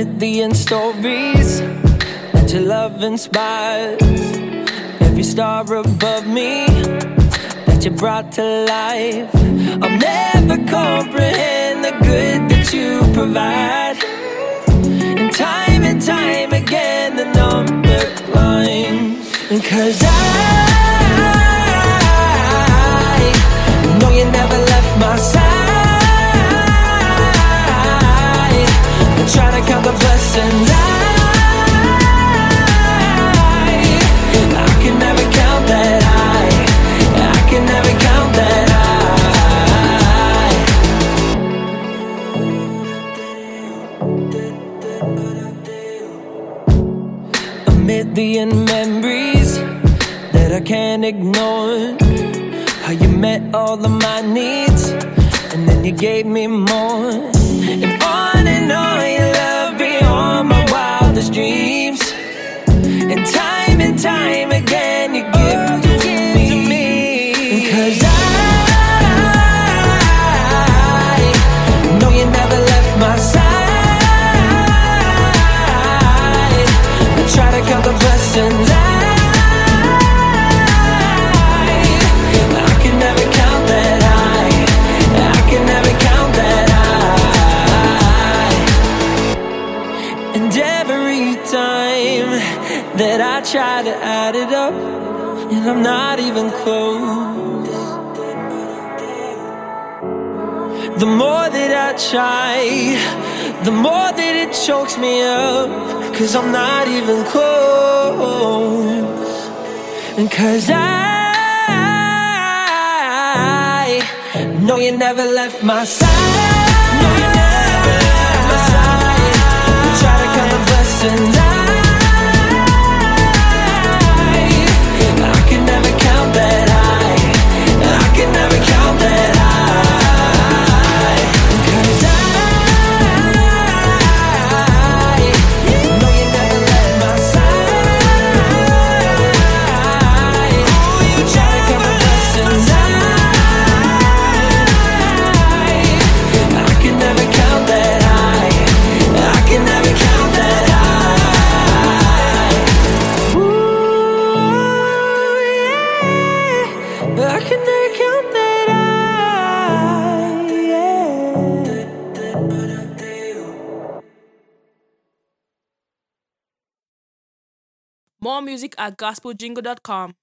million stories that your love inspires. Every star above me that you brought to life. I'll never comprehend the good that you provide. And time again the number climbs. And 'cause I know you never left my side. I try to count the blessings I can never count that high. I can never count that high. A million memories that I can't ignore. How you met all of my needs and then you gave me more. And on your love beyond my wildest dreams. And time again you give to me. 'Cause I know you never left my side. I try to count the blessings I can never count that high. I can never count that high. And every time that I try to add it up, and I'm not even close. The more that I try, the more that it chokes me up. 'Cause I'm not even close. And 'cause I know you never left my side. No, you never left my side. You try to count the blessings I can never count that high. I can never count that high. 'Cause I know you never left my side. You try to count the blessings I can never count that high. I can never count that high. Ooh, yeah. I can never count that high. Yeah. More music at gospeljingle.com.